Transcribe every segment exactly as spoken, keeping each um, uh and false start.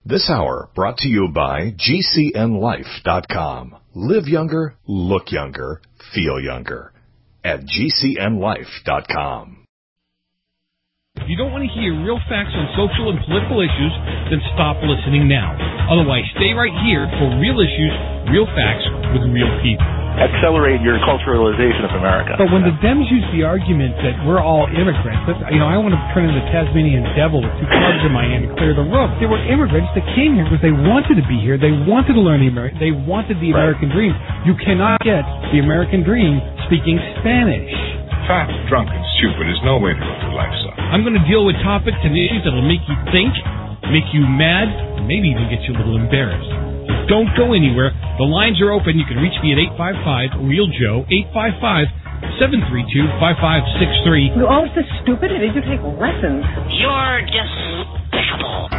This hour brought to you by G C N life dot com. Live younger, look younger, feel younger at G C N life dot com. If you don't want to hear real facts on social and political issues, then stop listening now. Otherwise, stay right here for real issues, real facts with real people. Accelerate your culturalization of America. But when the Dems use the argument that we're all immigrants, that, you know, I want to turn into the Tasmanian devil with two clubs in my hand and clear the room. They were immigrants that came here because they wanted to be here. They wanted to learn the American. They wanted the Right. American dream. You cannot get the American dream speaking Spanish. Fat, drunk, and stupid is no way to live your life, son. I'm going to deal with topics and issues that will make you think, make you mad, and maybe even get you a little embarrassed. Don't go anywhere. The lines are open. You can reach me at eight five five, real Joe, eight five five, seven three two, five five six three. You're always so stupid. I need to take lessons. You're despicable.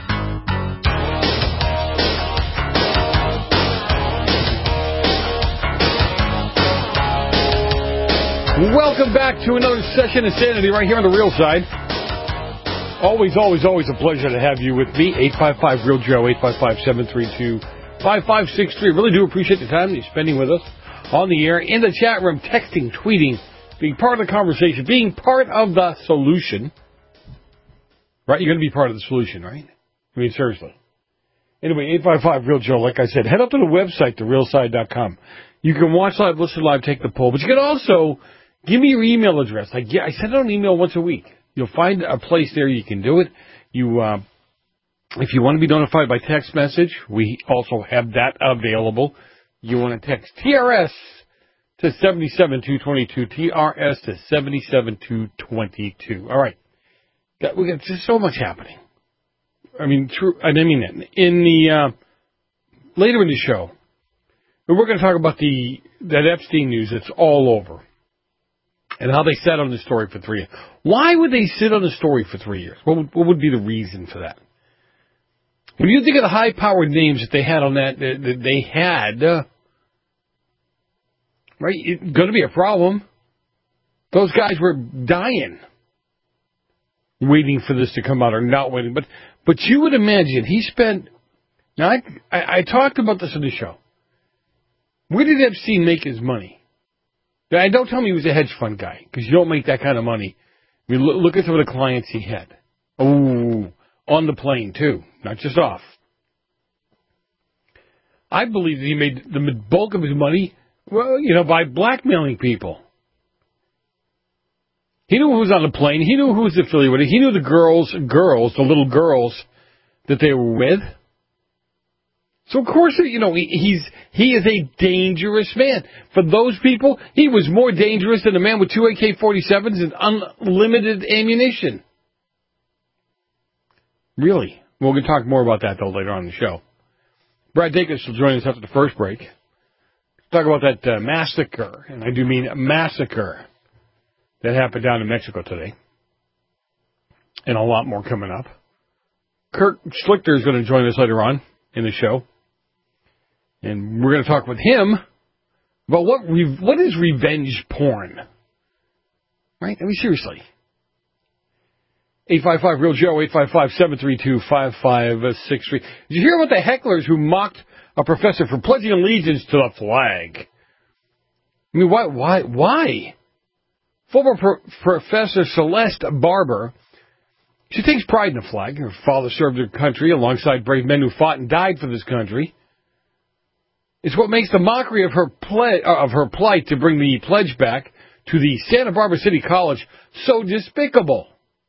Welcome back to another session of Sanity right here on the Real Side. Always, always, always a pleasure to have you with me. eight five five, real Joe, eight five five, seven three two, five five six three. Really do appreciate the time you're spending with us on the air, in the chat room, texting, tweeting, being part of the conversation, being part of the solution. Right? You're going to be part of the solution, right? I mean, seriously. Anyway, eight five five, real Joe, like I said, head up to the website, the real side dot com. You can watch live, listen live, take the poll, but you can also give me your email address. I, get, I send out an email once a week. You'll find a place there you can do it. You, uh, if you want to be notified by text message, we also have that available. You want to text T R S to seven seven two two two, T R S to seven seven two two two. All right. Got, we got just so much happening. I mean, true. I didn't mean that. In the, uh, later in the show, we're going to talk about the, that Epstein news that's all over. And how they sat on the story for three years. Why would they sit on the story for three years? What would, what would be the reason for that? When you think of the high-powered names that they had on that, that, that they had, uh, right, it's going to be a problem. Those guys were dying, waiting for this to come out, or not waiting. But but you would imagine he spent. Now I, I, I talked about this on the show. Where did Epstein make his money? Now, don't tell me he was a hedge fund guy, because you don't make that kind of money. I mean, look, look at some of the clients he had. Oh, on the plane, too, not just off. I believe that he made the bulk of his money, well, you know, by blackmailing people. He knew who was on the plane. He knew who was affiliated with it. He knew the girls, girls, the little girls that they were with. So, of course, you know, he, he's he is a dangerous man. For those people, he was more dangerous than a man with two A K forty-sevens and unlimited ammunition. Really. We're going to talk more about that, though, later on in the show. Brad Dacus will join us after the first break. Talk about that uh, massacre, and I do mean a massacre, that happened down in Mexico today. And a lot more coming up. Kurt Schlichter is going to join us later on in the show. And we're going to talk with him about what re- what is revenge porn. Right? I mean, seriously. eight five five, real Joe, eight five five, seven three two, five five six three. Did you hear about the hecklers who mocked a professor for pledging allegiance to the flag? I mean, why? Why? Why? Former pro- Professor Celeste Barber, she takes pride in the flag. Her father served her country alongside brave men who fought and died for this country. It's what makes the mockery of her ple- of her plight to bring the pledge back to the Santa Barbara City College so despicable.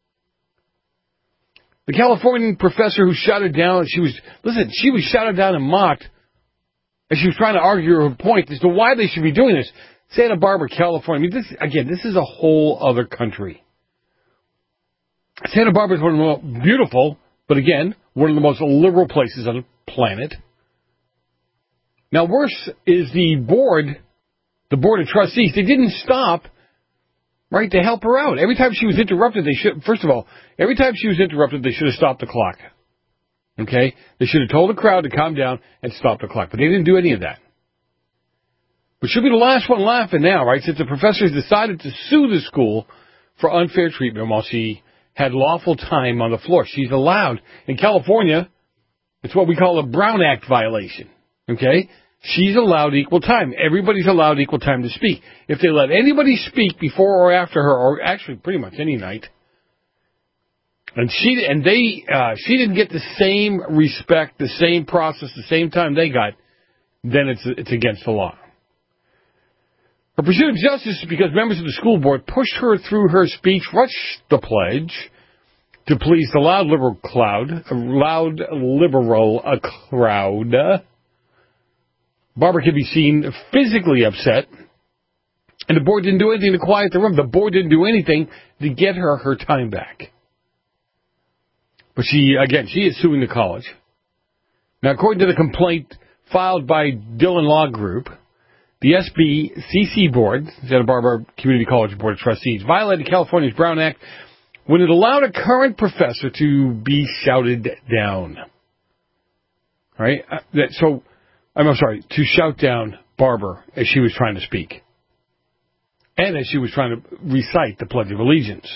The Californian professor who shouted down, she was, listen, she was shouted down and mocked as she was trying to argue her point as to why they should be doing this. Santa Barbara, California. I mean, this, again, this is a whole other country. Santa Barbara is one of the most beautiful, but again, one of the most liberal places on the planet. Now, worse is the board, the board of trustees. They didn't stop, right, to help her out. Every time she was interrupted, they should, first of all, every time she was interrupted, they should have stopped the clock. Okay? They should have told the crowd to calm down and stop the clock. But they didn't do any of that. But she'll be the last one laughing now, right, since the professors decided to sue the school for unfair treatment while she had lawful time on the floor. She's allowed, in California, It's what we call a Brown Act violation. Okay? She's allowed equal time. Everybody's allowed equal time to speak. If they let anybody speak before or after her, or actually pretty much any night, and she and they uh, she didn't get the same respect, the same process, the same time they got, then it's it's against the law. Her pursuit of justice is because members of the school board pushed her through her speech, rushed the pledge to please the loud liberal cloud, loud liberal a crowd. Barbara can be seen physically upset, and the board didn't do anything to quiet the room. The board didn't do anything to get her her time back. But she, again, she is suing the college. Now, according to the complaint filed by Dillon Law Group, the S B C C Board, Santa Barbara Community College Board of Trustees, violated California's Brown Act when it allowed a current professor to be shouted down. Right? Uh, that, so, I'm sorry, to shout down Barbara as she was trying to speak. And as she was trying to recite the Pledge of Allegiance.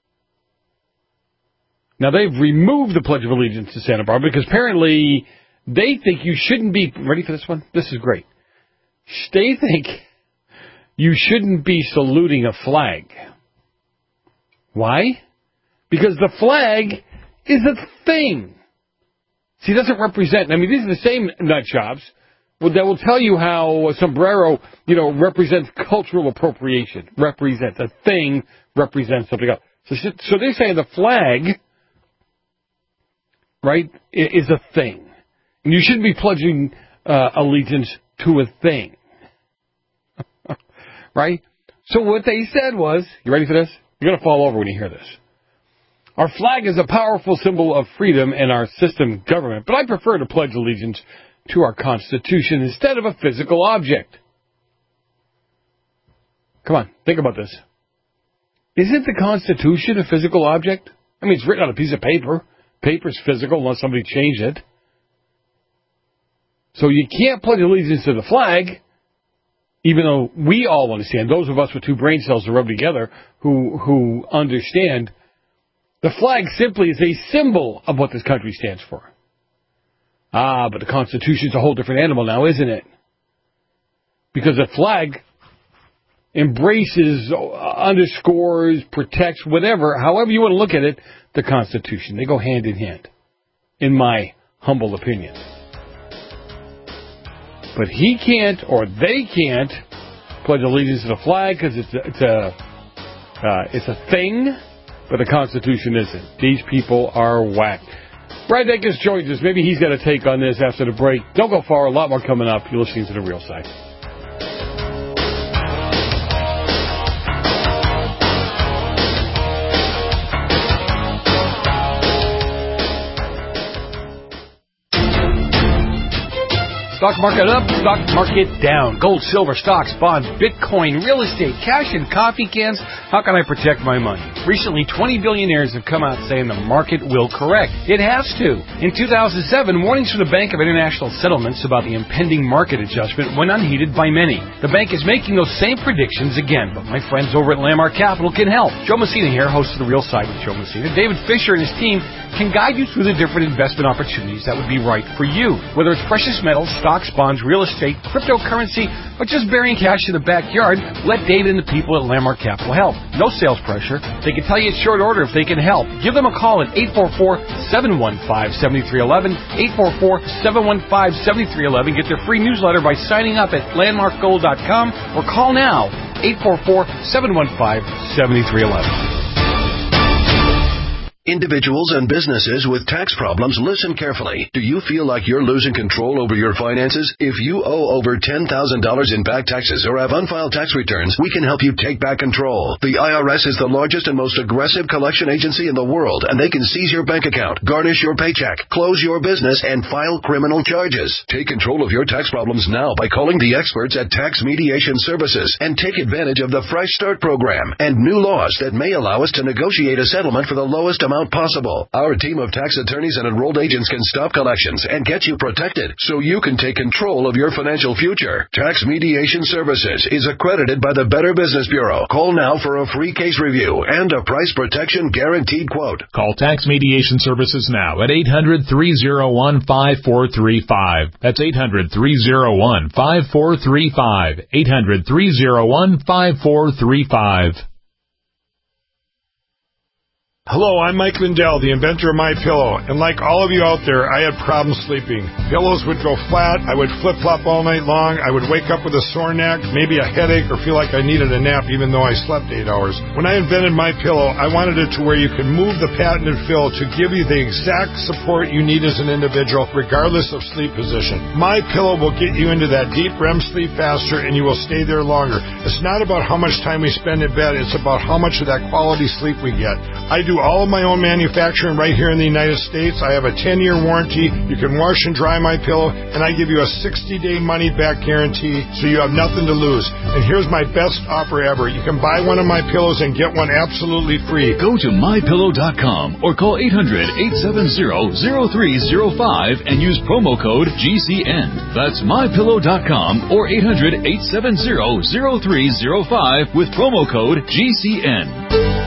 Now, they've removed the Pledge of Allegiance to Santa Barbara because apparently they think you shouldn't be... Ready for this one? This is great. They think you shouldn't be saluting a flag. Why? Because the flag is a thing. See, it doesn't represent... I mean, these are the same nut jobs that will tell you how a sombrero, you know, represents cultural appropriation. Represents a thing, represents something else. So, so they say the flag, right, is a thing. And you shouldn't be pledging uh, allegiance to a thing. Right? So what they said was, you ready for this? You're going to fall over when you hear this. Our flag is a powerful symbol of freedom in our system government, but I prefer to pledge allegiance to our Constitution instead of a physical object. Come on, think about this. Isn't the Constitution a physical object? I mean, it's written on a piece of paper. Paper's physical unless somebody changed it. So you can't pledge allegiance to the flag, even though we all understand, those of us with two brain cells to rub together who who understand, the flag simply is a symbol of what this country stands for. Ah, but the Constitution's a whole different animal now, isn't it? Because the flag embraces, underscores, protects, whatever, however you want to look at it, the Constitution. They go hand in hand, in my humble opinion. But he can't, or they can't, pledge allegiance to the flag because it's a, it's a uh, it's a thing, but the Constitution isn't. These people are whacked. Brad Dacus joins us. Maybe he's got a take on this after the break. Don't go far. A lot more coming up. You're listening to The Real Side. Stock market up, stock market down. Gold, silver, stocks, bonds, Bitcoin, real estate, cash, and coffee cans. How can I protect my money? Recently, twenty billionaires have come out saying the market will correct. It has to. In two thousand seven, warnings from the Bank of International Settlements about the impending market adjustment went unheeded by many. The bank is making those same predictions again, but my friends over at Landmark Capital can help. Joe Messina here, host of The Real Side with Joe Messina. David Fisher and his team can guide you through the different investment opportunities that would be right for you. Whether it's precious metals, stocks, bonds, real estate, cryptocurrency, or just burying cash in the backyard, let David and the people at Landmark Capital help. No sales pressure. They can tell you at short order if they can help. Give them a call at eight four four, seven one five, seven three one one, eight four four, seven one five, seven three one one. Get their free newsletter by signing up at landmark gold dot com or call now, eight four four, seven one five, seven three one one. Individuals and businesses with tax problems, listen carefully. Do you feel like you're losing control over your finances? If you owe over ten thousand dollars in back taxes or have unfiled tax returns, we can help you take back control. The I R S is the largest and most aggressive collection agency in the world, and they can seize your bank account, garnish your paycheck, close your business, and file criminal charges. Take control of your tax problems now by calling the experts at Tax Mediation Services and take advantage of the Fresh Start program and new laws that may allow us to negotiate a settlement for the lowest amount amount possible. Our team of tax attorneys and enrolled agents can stop collections and get you protected so you can take control of your financial future. Tax Mediation Services is accredited by the Better Business Bureau. Call now for a free case review and a price protection guaranteed quote. Call Tax Mediation Services now at eight hundred, three oh one, five four three five. That's eight hundred, three oh one, five four three five. eight hundred, three oh one, five four three five. Hello, I'm Mike Lindell, the inventor of MyPillow, and like all of you out there, I had problems sleeping. Pillows would go flat, I would flip-flop all night long, I would wake up with a sore neck, maybe a headache, or feel like I needed a nap even though I slept eight hours. When I invented MyPillow, I wanted it to where you can move the patented fill to give you the exact support you need as an individual, regardless of sleep position. MyPillow will get you into that deep R E M sleep faster, and you will stay there longer. It's not about how much time we spend in bed, it's about how much of that quality sleep we get. I do all of my own manufacturing right here in the United States. I have a ten-year warranty. You can wash and dry my pillow, and I give you a sixty-day money-back guarantee, so you have nothing to lose. And here's my best offer ever. You can buy one of my pillows and get one absolutely free. Go to my pillow dot com or call eight hundred, eight seven zero, zero three zero five and use promo code G C N. That's my pillow dot com or eight hundred, eight seven zero, zero three zero five with promo code G C N.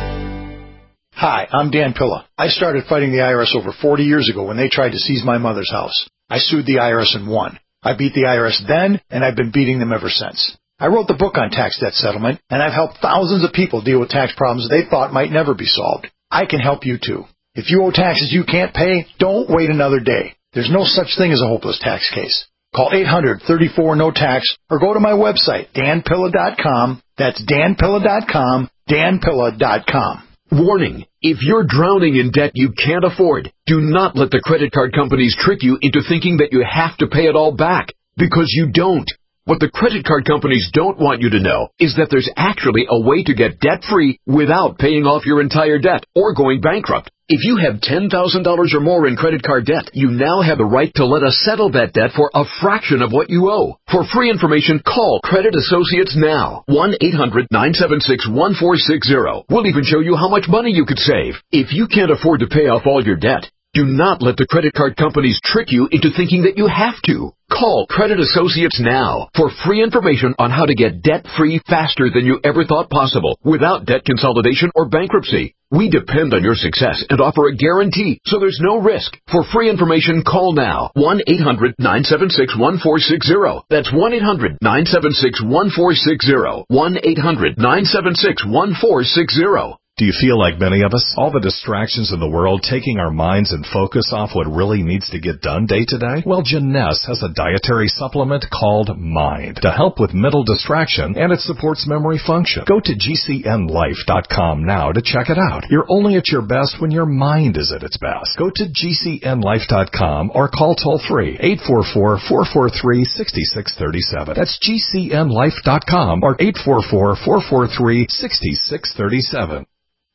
Hi, I'm Dan Pilla. I started fighting the I R S over forty years ago when they tried to seize my mother's house. I sued the I R S and won. I beat the I R S then, and I've been beating them ever since. I wrote the book on tax debt settlement, and I've helped thousands of people deal with tax problems they thought might never be solved. I can help you too. If you owe taxes you can't pay, don't wait another day. There's no such thing as a hopeless tax case. Call eight hundred, thirty-four, no tax or go to my website, dan pilla dot com. That's dan pilla dot com, dan pilla dot com. Warning, if you're drowning in debt you can't afford, do not let the credit card companies trick you into thinking that you have to pay it all back, because you don't. What the credit card companies don't want you to know is that there's actually a way to get debt-free without paying off your entire debt or going bankrupt. If you have ten thousand dollars or more in credit card debt, you now have the right to let us settle that debt for a fraction of what you owe. For free information, call Credit Associates now. one eight hundred, nine seven six, one four six zero. We'll even show you how much money you could save. If you can't afford to pay off all your debt, do not let the credit card companies trick you into thinking that you have to. Call Credit Associates now for free information on how to get debt-free faster than you ever thought possible without debt consolidation or bankruptcy. We depend on your success and offer a guarantee, so there's no risk. For free information, call now. one eight hundred, nine seven six, one four six zero. That's one eight hundred, nine seven six, one four six zero. one eight hundred, nine seven six, one four six zero. Do you feel like many of us? All the distractions in the world taking our minds and focus off what really needs to get done day to day? Well, Jeunesse has a dietary supplement called Mind to help with mental distraction, and it supports memory function. Go to G C N life dot com now to check it out. You're only at your best when your mind is at its best. Go to G C N life dot com or call toll-free eight four four, four four three, six six three seven. That's G C N life dot com or eight four four, four four three, six six three seven.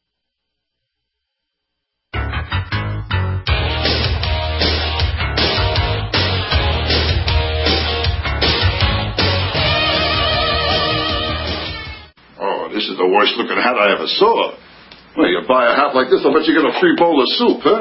This is the worst looking hat I ever saw. Well, you buy a hat like this, I'll bet you get a free bowl of soup, huh?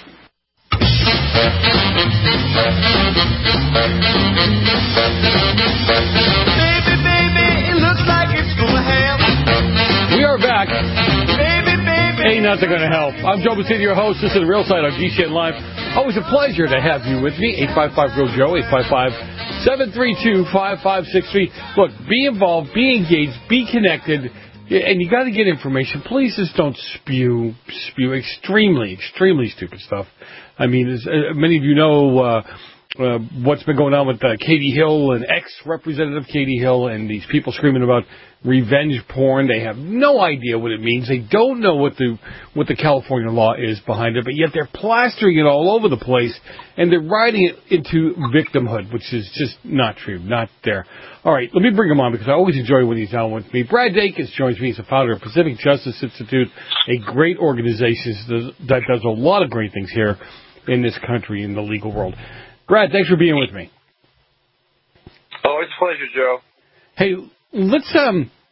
Baby, baby, it looks like it's gonna help. We are back. Baby, baby. Ain't nothing gonna help. I'm Joe Bucini, your host. This is The Real Side on G C N Live. Always a pleasure to have you with me. eight five five, real Joe, eight five five, seven three two, five five six three. Look, be involved, be engaged, be connected, and you got to get information. Please just don't spew, spew extremely, extremely stupid stuff. I mean, as uh, many of you know, uh, uh, what's been going on with uh, Katie Hill and ex-representative Katie Hill and these people screaming about revenge porn. They have no idea what it means. They don't know what the what the California law is behind it, but yet they're plastering it all over the place, and they're riding it into victimhood, which is just not true, not there. All right, let me bring him on because I always enjoy when he's on with me. Brad Dacus joins me. He's the founder of Pacific Justice Institute, a great organization that does a lot of great things here in this country, in the legal world. Brad, thanks for being with me. Oh, it's a pleasure, Joe. Hey, let's um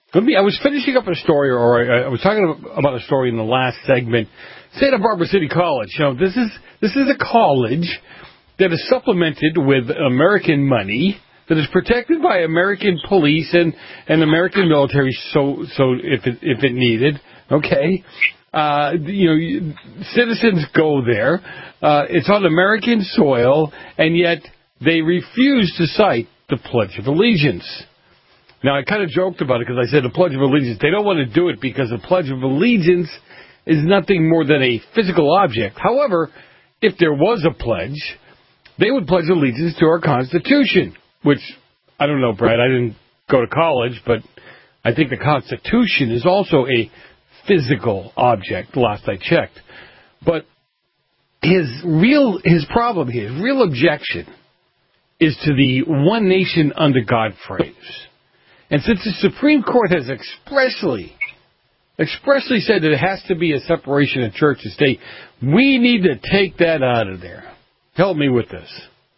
Let me. I was finishing up a story, or I, I was talking about a story in the last segment. Santa Barbara City College. You know, this is this is a college that is supplemented with American money, that is protected by American police and, and American military. So so if it, if it needed, okay, uh, you know, citizens go there. Uh, it's on American soil, and yet they refuse to cite the Pledge of Allegiance. Now, I kind of joked about it because I said the Pledge of Allegiance. They don't want to do it because the Pledge of Allegiance is nothing more than a physical object. However, if there was a pledge, they would pledge allegiance to our Constitution, which, I don't know, Brad, I didn't go to college, but I think the Constitution is also a physical object, last I checked. But his real, his problem here, his real objection is to the one nation under God phrase. And since the Supreme Court has expressly, expressly said that it has to be a separation of church and state, we need to take that out of there. Help me with this.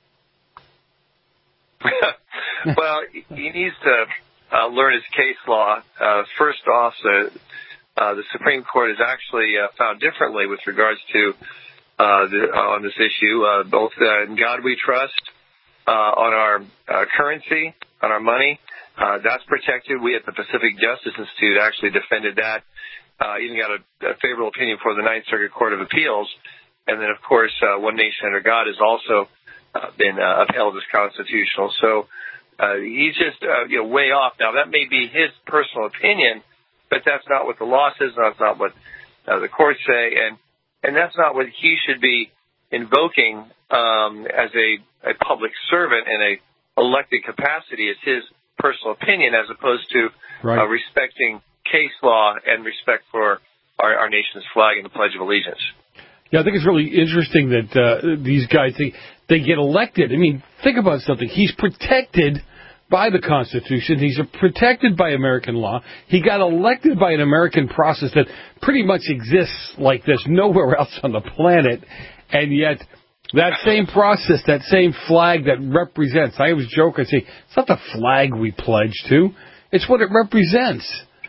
Well, he needs to uh, learn his case law. Uh, first off, the, uh, the Supreme Court has actually uh, found differently with regards to uh, the, uh, on this issue, uh, both uh, in God we trust, uh, on our uh, currency, on our money. Uh, that's protected. We at the Pacific Justice Institute actually defended that. Uh, even got a, a favorable opinion for the Ninth Circuit Court of Appeals. And then, of course, uh, one nation under God has also uh, been uh, upheld as constitutional. So uh, he's just uh, you know way off. Now, that may be his personal opinion, but that's not what the law says. That's not what uh, the courts say. And, and that's not what he should be invoking um, as a, a public servant in a elected capacity. It's his personal opinion as opposed to right. uh, respecting case law and respect for our, our nation's flag and the Pledge of Allegiance. Yeah, I think it's really interesting that uh, these guys, they, they get elected. I mean, think about something. He's protected by the Constitution. He's protected by American law. He got elected by an American process that pretty much exists like this nowhere else on the planet. And yet that same process, that same flag that represents, I always joke, I say, it's not the flag we pledge to. It's what it represents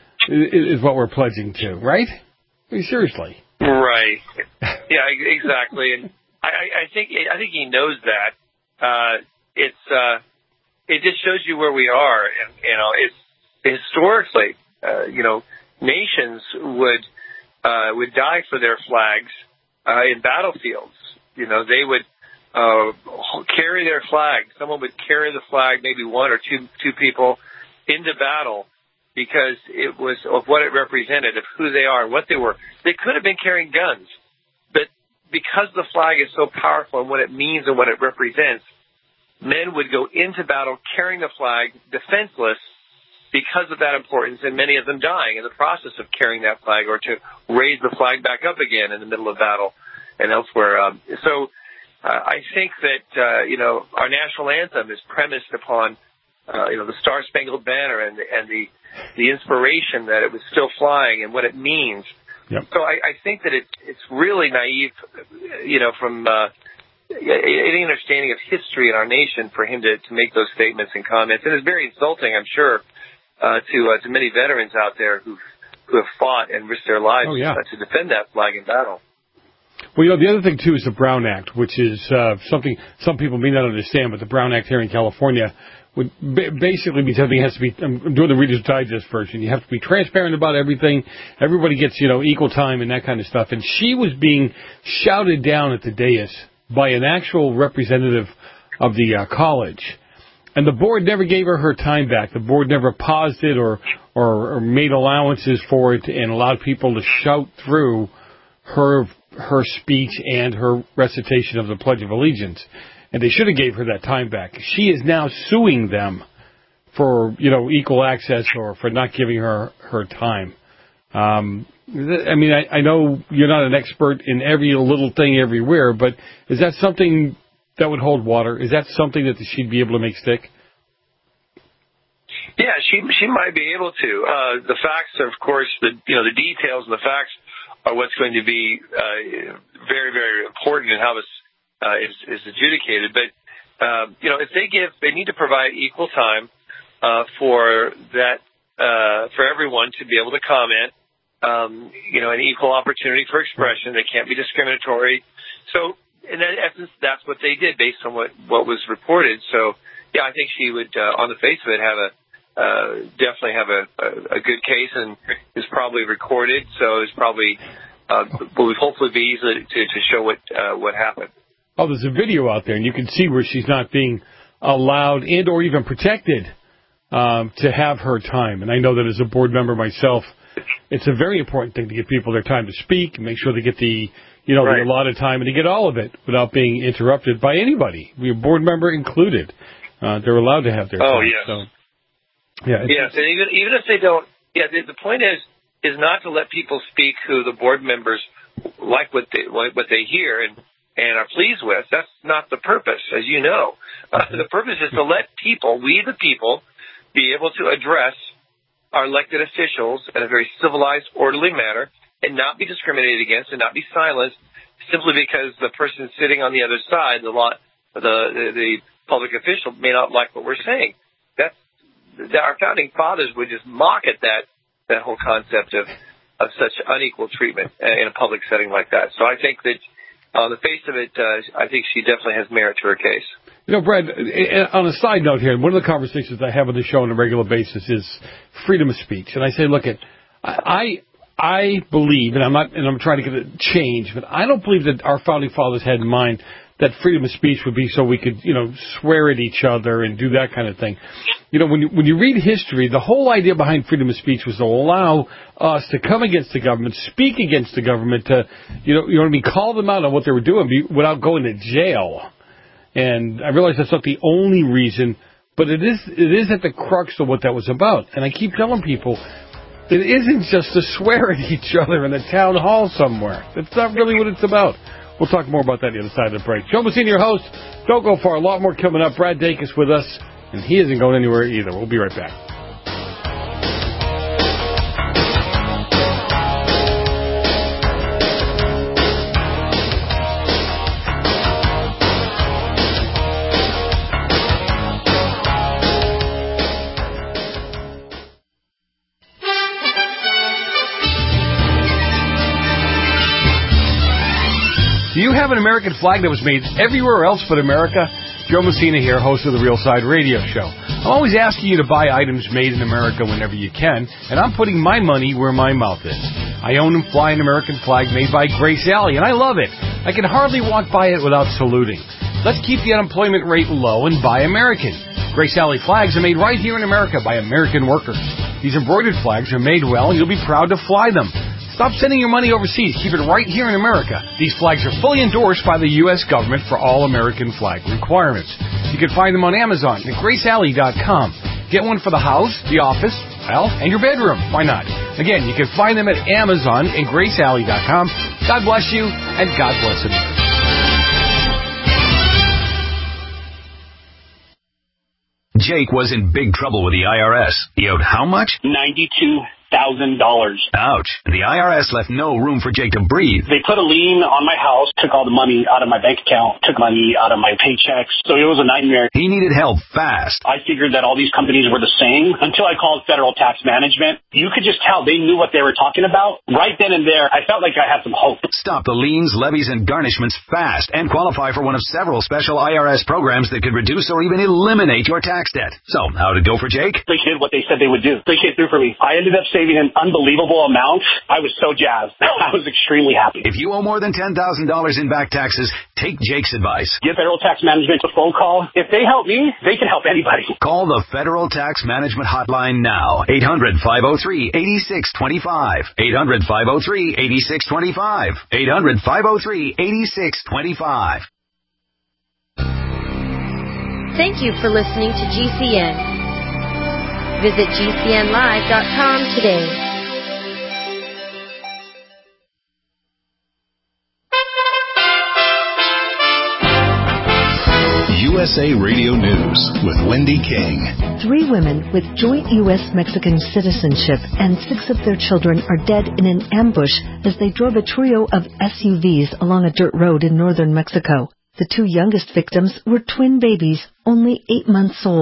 is what we're pledging to, right? I mean, seriously. Right. Yeah, exactly. And I, I think I think he knows that. Uh, it's uh, it just shows you where we are. And, you know, it's historically, uh, you know, nations would uh, would die for their flags uh, in battlefields. You know, they would uh, carry their flag. Someone would carry the flag, maybe one or two two people, into battle because it was of what it represented, of who they are, what they were. They could have been carrying guns, but because the flag is so powerful and what it means and what it represents, men would go into battle carrying the flag, defenseless, because of that importance, and many of them dying in the process of carrying that flag or to raise the flag back up again in the middle of battle and elsewhere. Um, so uh, I think that, uh, you know, our national anthem is premised upon, uh, you know, the Star-Spangled Banner and, and the, the inspiration that it was still flying and what it means. Yep. So I, I think that it, it's really naive, you know, from uh, any understanding of history in our nation for him to, to make those statements and comments. And it's very insulting, I'm sure, uh, to uh, to many veterans out there who who have fought and risked their lives oh, yeah. uh, to defend that flag in battle. Well, you know, the other thing, too, is the Brown Act, which is uh, something some people may not understand, but the Brown Act here in California would ba- basically be something that has to be, I'm doing the Reader's Digest version, you have to be transparent about everything, everybody gets, you know, equal time and that kind of stuff. And she was being shouted down at the dais by an actual representative of the uh, college. And the board never gave her her time back. The board never paused it or, or, or made allowances for it and allowed people to shout through her her speech and her recitation of the Pledge of Allegiance. And they should have gave her that time back. She is now suing them for, you know, equal access or for not giving her her time. Um, I mean, I, I know you're not an expert in every little thing everywhere, but is that something that would hold water? Is that something that she'd be able to make stick? Yeah, she she might be able to. Uh, the facts, of course, the you know the details and the facts are what's going to be uh, very very important in how this uh, is, is adjudicated. But uh, you know, if they give, they need to provide equal time uh, for that uh, for everyone to be able to comment. Um, you know, an equal opportunity for expression. They can't be discriminatory. So, in essence, that's what they did based on what, what was reported. So, yeah, I think she would, uh, on the face of it, have a uh, definitely have a, a, a good case, and is probably recorded. So, it's probably uh, will hopefully be easy to, to show what uh, what happened. Oh, there's a video out there, and you can see where she's not being allowed and or even protected um, to have her time. And I know that as a board member myself, it's a very important thing to give people their time to speak and make sure they get the, you know, right. the allotted time and to get all of it without being interrupted by anybody, your board member included. Uh, they're allowed to have their oh, time. Yes. So, yeah. Yes, and even even if they don't, yeah, the, the point is is not to let people speak who the board members like what they like what they hear and, and are pleased with. That's not the purpose, as you know. Uh, the purpose is to let people, we the people, be able to address our elected officials in a very civilized, orderly manner, and not be discriminated against and not be silenced simply because the person sitting on the other side, the law, the, the, the public official, may not like what we're saying. That's that our founding fathers would just mock at that that whole concept of of such unequal treatment in a public setting like that. So I think that on the face of it, uh, I think she definitely has merit to her case. You know, Brad, on a side note here, one of the conversations I have on the show on a regular basis is freedom of speech. And I say, look, it, I I believe, and I'm not, and I'm trying to get it changed, but I don't believe that our founding fathers had in mind that freedom of speech would be so we could, you know, swear at each other and do that kind of thing. You know, when you, when you read history, the whole idea behind freedom of speech was to allow us to come against the government, speak against the government, to, you know, you know what I mean, call them out on what they were doing without going to jail. And I realize that's not the only reason, but it is it is at the crux of what that was about. And I keep telling people, it isn't just to swear at each other in a town hall somewhere. That's not really what it's about. We'll talk more about that on the other side of the break. Joe Messina, your host. Don't go far. A lot more coming up. Brad Dacus with us, and he isn't going anywhere either. We'll be right back. Do you have an American flag that was made everywhere else but America? Joe Messina here, host of the Real Side Radio Show. I'm always asking you to buy items made in America whenever you can, and I'm putting my money where my mouth is. I own and fly an American flag made by Grace Alley, and I love it. I can hardly walk by it without saluting. Let's keep the unemployment rate low and buy American. Grace Alley flags are made right here in America by American workers. These embroidered flags are made well, and you'll be proud to fly them. Stop sending your money overseas. Keep it right here in America. These flags are fully endorsed by the U S government for all American flag requirements. You can find them on Amazon at grace alley dot com. Get one for the house, the office, well, and your bedroom. Why not? Again, you can find them at Amazon and grace alley dot com. God bless you, and God bless America. Jake was in big trouble with the I R S. He owed how much? ninety-two thousand dollars. Ouch. The I R S left no room for Jake to breathe. They put a lien on my house, took all the money out of my bank account, took money out of my paychecks. So it was a nightmare. He needed help fast. I figured that all these companies were the same until I called Federal Tax Management. You could just tell they knew what they were talking about. Right then and there, I felt like I had some hope. Stop the liens, levies, and garnishments fast and qualify for one of several special I R S programs that could reduce or even eliminate your tax debt. So, how'd it go for Jake? They did what they said they would do. They came through for me. I ended up saving an unbelievable amount. I was so jazzed. I was extremely happy. If you owe more than ten thousand dollars in back taxes, take Jake's advice. Give Federal Tax Management a phone call. If they help me, they can help anybody. Call the Federal Tax Management Hotline now. eight hundred, five oh three, eight six two five. eight hundred, five oh three, eight six two five. eight hundred, five oh three, eight six two five. Thank you for listening to G C N. Visit G C N live dot com today. U S A Radio News with Wendy King. Three women with joint U S Mexican citizenship and six of their children are dead in an ambush as they drove a trio of S U Vs along a dirt road in northern Mexico. The two youngest victims were twin babies, only eight months old.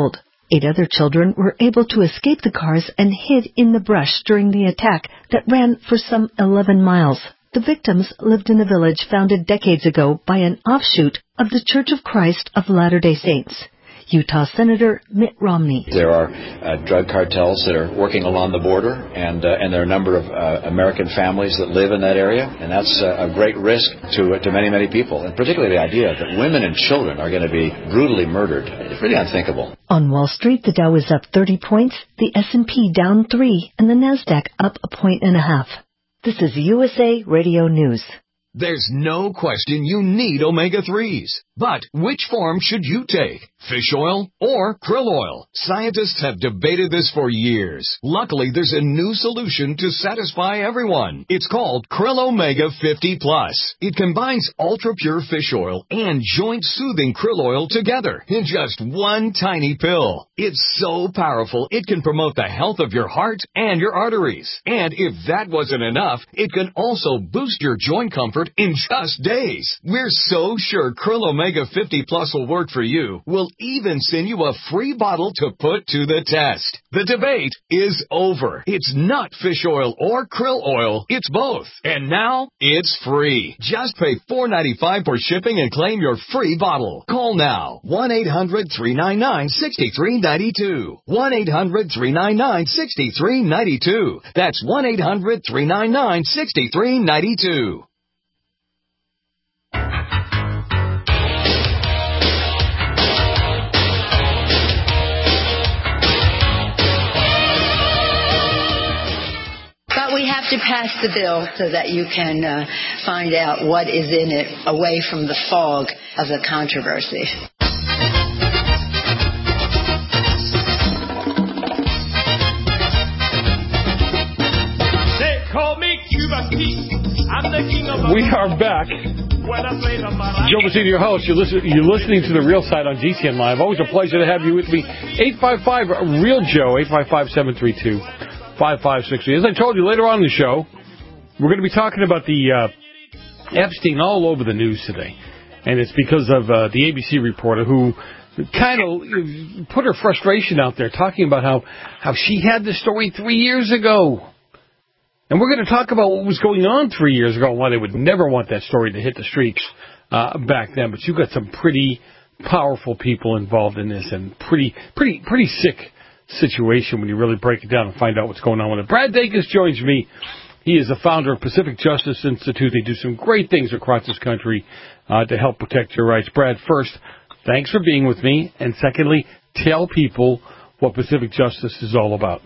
Eight other children were able to escape the cars and hid in the brush during the attack that ran for some eleven miles. The victims lived in a village founded decades ago by an offshoot of the Church of Christ of Latter-day Saints. Utah Senator Mitt Romney. There are uh, drug cartels that are working along the border, and uh, and there are a number of uh, American families that live in that area, and that's uh, a great risk to uh, to many, many people, and particularly the idea that women and children are going to be brutally murdered. It's really unthinkable. On Wall Street, the Dow is up thirty points, the S and P down three, and the NASDAQ up a point and a half. This is U S A Radio News. There's no question you need omega threes. But which form should you take? Fish oil or krill oil? Scientists have debated this for years. Luckily, there's a new solution to satisfy everyone. It's called Krill Omega fifty plus. It combines ultra-pure fish oil and joint-soothing krill oil together in just one tiny pill. It's so powerful, it can promote the health of your heart and your arteries. And if that wasn't enough, it can also boost your joint comfort in just days. We're so sure Krill Omega fifty plus will work for you. We'll even send you a free bottle to put to the test. The debate is over. It's not fish oil or krill oil. It's both. And now it's free. Just pay four dollars and ninety-five cents for shipping and claim your free bottle. Call now. one eight hundred three nine nine six three nine two. one eight hundred three nine nine six three nine two. That's one eight hundred three nine nine six three nine two. We have to pass the bill so that you can uh, find out what is in it away from the fog of the controversy. They call me Cuba Pete. I'm the king of the... We are back. Joe Messina, your host. You're, listen, you're listening to The Real Side on G C N Live. Always a pleasure to have you with me. eight five five, REAL Joe, eight five five, seven three two, five five six three. As I told you, later on in the show, we're going to be talking about the uh, Epstein all over the news today. And it's because of uh, the A B C reporter who kind of put her frustration out there, talking about how, how she had the story three years ago. And we're going to talk about what was going on three years ago and why they would never want that story to hit the streets uh, back then. But you've got some pretty powerful people involved in this, and pretty, pretty, pretty sick situation when you really break it down and find out what's going on with it. Brad Dacus joins me. He is the founder of Pacific Justice Institute. They do some great things across this country uh, to help protect your rights. Brad, first, thanks for being with me. And secondly, tell people what Pacific Justice is all about.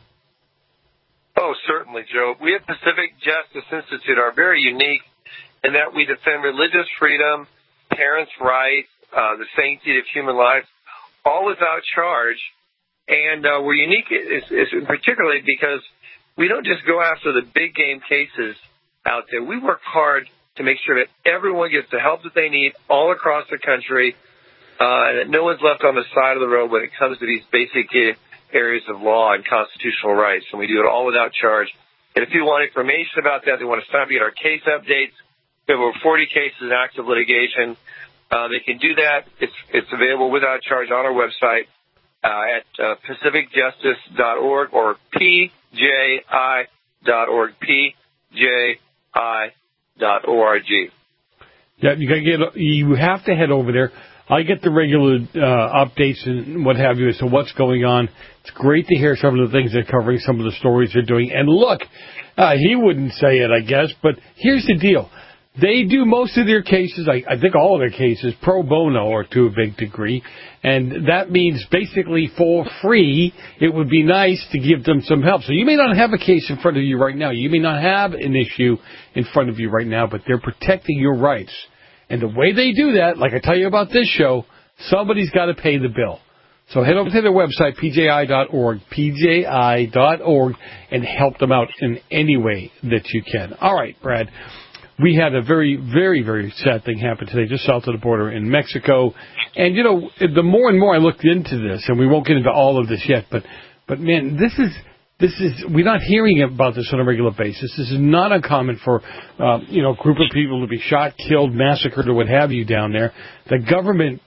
Oh, certainly, Joe. We at Pacific Justice Institute are very unique in that we defend religious freedom, parents' rights, uh, the sanctity of human life, all without charge. And uh, we're unique is, is particularly because we don't just go after the big game cases out there. We work hard to make sure that everyone gets the help that they need all across the country, uh, and that no one's left on the side of the road when it comes to these basic areas of law and constitutional rights. And we do it all without charge. And if you want information about that, they want to sign up to get our case updates. We have over forty cases in active litigation. Uh, they can do that. It's, it's available without charge on our website. Uh, at uh, pacific justice dot org or P J I dot org, P J I dot org. Yeah, you gotta get. You have to head over there. I get the regular uh, updates and what have you as to what's going on. It's great to hear some of the things they're covering, some of the stories they're doing. And look, uh, he wouldn't say it, I guess, but here's the deal. They do most of their cases, I, I think all of their cases, pro bono or to a big degree. And that means basically for free, it would be nice to give them some help. So you may not have a case in front of you right now. You may not have an issue in front of you right now, but they're protecting your rights. And the way they do that, like I tell you about this show, somebody's got to pay the bill. So head over to their website, P J I dot org, P J I dot org, and help them out in any way that you can. All right, Brad. We had a very, very, very sad thing happen today just south of the border in Mexico. And, you know, the more and more I looked into this, and we won't get into all of this yet, but, but man, this is, this is, we're not hearing about this on a regular basis. This is not uncommon for, uh, you know, a group of people to be shot, killed, massacred, or what have you down there. The government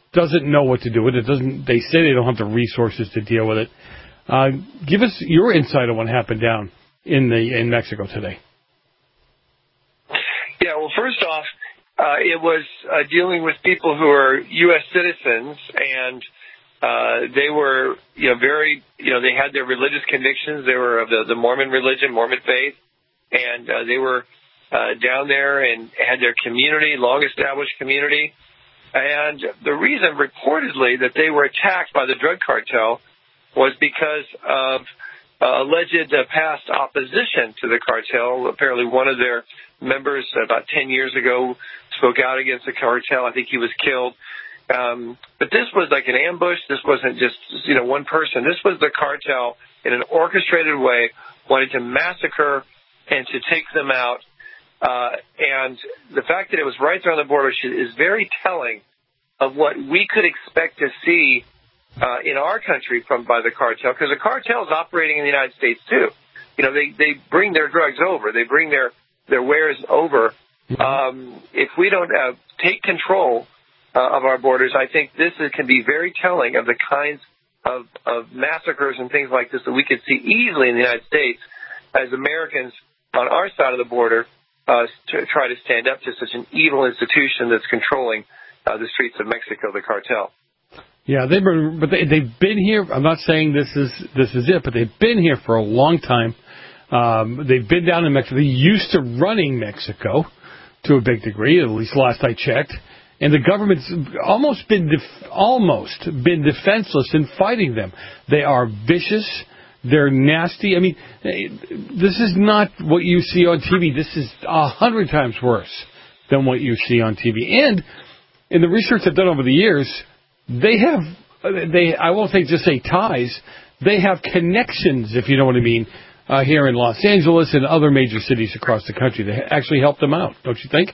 doesn't know what to do with it. Doesn't they say they don't have the resources to deal with it? Uh, give us your insight on what happened down in the in Mexico today. Yeah, well, first off, uh, it was uh, dealing with people who are U S citizens, and uh, they were, you know, very, you know, they had their religious convictions. They were of the, the Mormon religion, Mormon faith, and uh, they were uh, down there and had their community, long-established community. And the reason, reportedly, that they were attacked by the drug cartel was because of uh, alleged uh, past opposition to the cartel. Apparently one of their members uh, about ten years ago spoke out against the cartel. I think he was killed. Um, but this was like an ambush. This wasn't just, you know, one person. This was the cartel in an orchestrated way, wanting to massacre and to take them out. Uh, and the fact that it was right there on the border is very telling of what we could expect to see uh, in our country from by the cartel, because the cartel is operating in the United States too. You know, they, they bring their drugs over. They bring their, their wares over. Um, if we don't uh, take control uh, of our borders, I think this is, can be very telling of the kinds of, of massacres and things like this that we could see easily in the United States as Americans on our side of the border uh, to try to stand up to such an evil institution that's controlling uh, the streets of Mexico, the cartel. Yeah, they've been, but they, they've been here. I'm not saying this is this is it, but they've been here for a long time. Um, they've been down in Mexico. They used to running Mexico to a big degree, at least last I checked. And the government's almost been def- almost been defenseless in fighting them. They are vicious. They're nasty. I mean, this is not what you see on T V. This is a hundred times worse than what you see on T V. And in the research I've done over the years, they have, they I won't say just say ties, they have connections, if you know what I mean, uh, here in Los Angeles and other major cities across the country. They actually help them out, don't you think?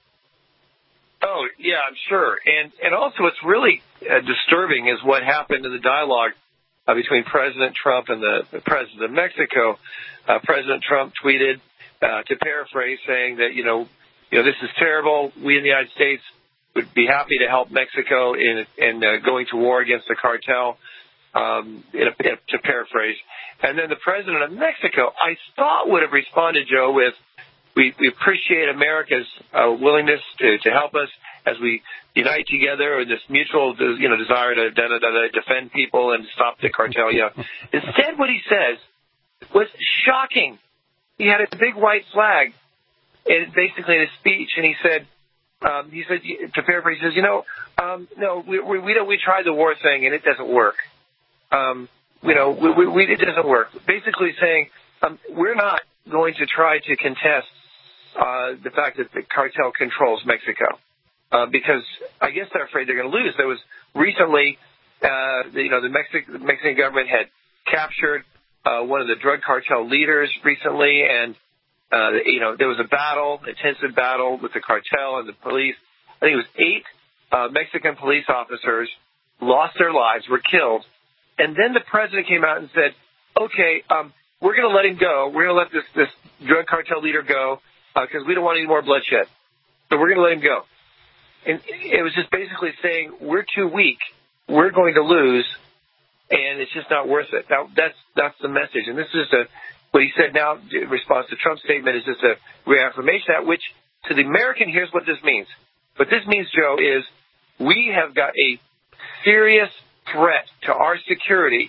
Oh, yeah, I'm sure. And and also what's really uh, disturbing is what happened in the dialogue uh, between President Trump and the, the President of Mexico. Uh, President Trump tweeted, uh, to paraphrase, saying that, you know, you know, this is terrible. We in the United States would be happy to help Mexico in, in uh, going to war against the cartel, um, in a, in a, to paraphrase. And then the President of Mexico, I thought, would have responded, Joe, with, We, we appreciate America's uh, willingness to, to help us as we unite together in this mutual, you know, desire to da, da, da, da, defend people and stop the cartel. You know. Instead, what he says was shocking. He had a big white flag, and basically in his speech, and he said, um, he said to paraphrase, he says, you know, um, no, we we we, don't, we tried the war thing and it doesn't work. Um, you know, we, we, we it doesn't work. Basically saying um, we're not going to try to contest Uh, the fact that the cartel controls Mexico, uh, because I guess they're afraid they're going to lose. There was recently, uh, you know, the Mexican, the Mexican government had captured uh, one of the drug cartel leaders recently, and uh, you know, there was a battle, intensive battle with the cartel and the police. I think it was eight uh, Mexican police officers lost their lives, were killed, and then the president came out and said, "Okay, um, we're going to let him go. We're going to let this this drug cartel leader go." Because uh, we don't want any more bloodshed. So we're going to let him go. And it was just basically saying, we're too weak. We're going to lose, and it's just not worth it. Now, that's that's the message. And this is a, what he said now in response to Trump's statement is just a reaffirmation of that, which to the American, here's what this means. What this means, Joe, is we have got a serious threat to our security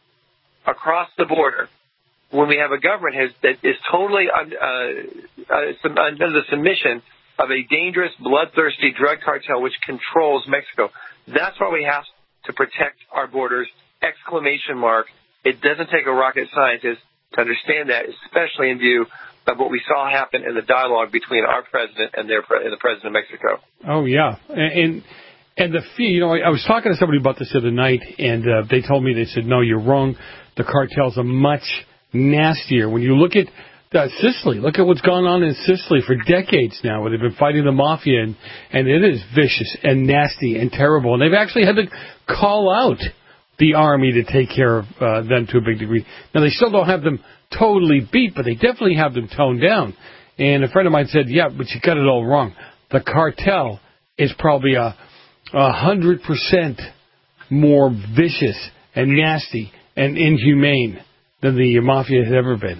across the border when we have a government has, that is totally un, uh, uh, under the submission of a dangerous, bloodthirsty drug cartel which controls Mexico. That's why we have to protect our borders, exclamation mark. It doesn't take a rocket scientist to understand that, especially in view of what we saw happen in the dialogue between our president and, their, and the president of Mexico. Oh, yeah. And and the fee, you know, I, I was talking to somebody about this the other night, and uh, they told me, they said, no, you're wrong. The cartel's a much nastier. When you look at uh, Sicily, look at what's gone on in Sicily for decades now, where they've been fighting the mafia, and, and it is vicious and nasty and terrible. And they've actually had to call out the army to take care of uh, them to a big degree. Now, they still don't have them totally beat, but they definitely have them toned down. And a friend of mine said, yeah, but you got it all wrong. The cartel is probably a A hundred percent more vicious and nasty and inhumane than the mafia has ever been.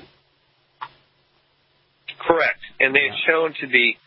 Correct. And they've shown to be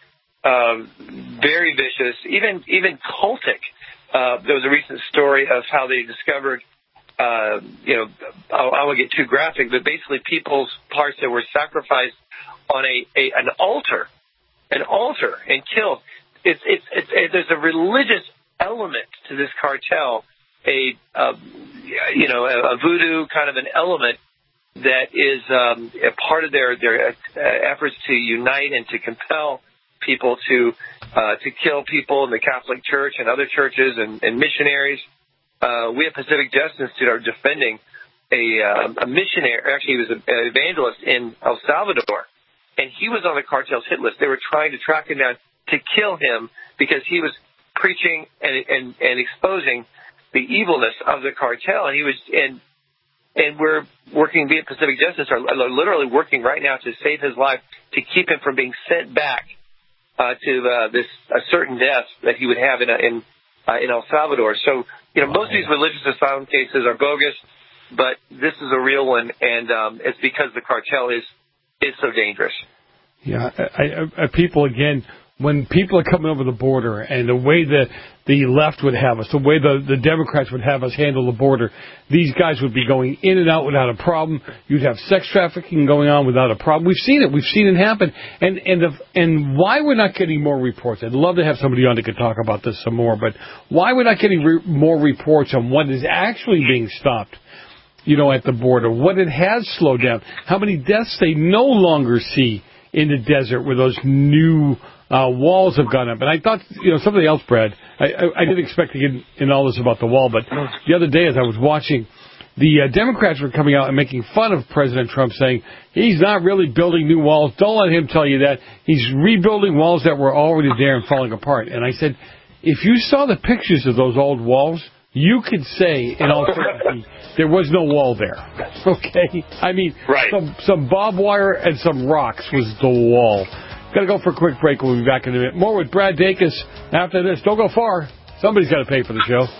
um, very vicious, even even cultic. Uh, there was a recent story of how they discovered, uh, you know, I, I won't get too graphic, but basically people's parts that were sacrificed on a, a an altar, an altar, and killed. It's it's, it's it, there's a religious element to this cartel, a uh, you know a, a voodoo kind of an element that is um, a part of their their uh, efforts to unite and to compel people to uh, to kill people in the Catholic Church and other churches and, and missionaries. Uh, we at Pacific Justice Institute are defending a, uh, a missionary. Actually, he was an evangelist in El Salvador, and he was on the cartel's hit list. They were trying to track him down to kill him because he was preaching and and, and exposing the evilness of the cartel. And he was and and we're working. We at Pacific Justice are literally working right now to save his life, to keep him from being sent back Uh, to uh, this a certain death that he would have in a, in uh, in El Salvador. So, you know, most of these religious asylum cases are bogus, but this is a real one, and um, it's because the cartel is is so dangerous. Yeah, I, I, people again. When people are coming over the border and the way the the left would have us, the way the, the Democrats would have us handle the border, these guys would be going in and out without a problem. You'd have sex trafficking going on without a problem. We've seen it. We've seen it happen. And and the, and why we're not getting more reports? I'd love to have somebody on that could talk about this some more. But why we're not getting re- more reports on what is actually being stopped, you know, at the border, what it has slowed down, how many deaths they no longer see in the desert where those new Uh, walls have gone up. And I thought, you know, something else, Brad, I, I, I didn't expect to get in all this about the wall, but the other day as I was watching, the uh, Democrats were coming out and making fun of President Trump, saying he's not really building new walls. Don't let him tell you that. He's rebuilding walls that were already there and falling apart. And I said, if you saw the pictures of those old walls, you could say, in all certainty, there was no wall there. Okay? I mean, right. some, some barbed wire and some rocks was the wall. Got to go for a quick break. We'll be back in a minute. More with Brad Dacus after this. Don't go far. Somebody's got to pay for the show.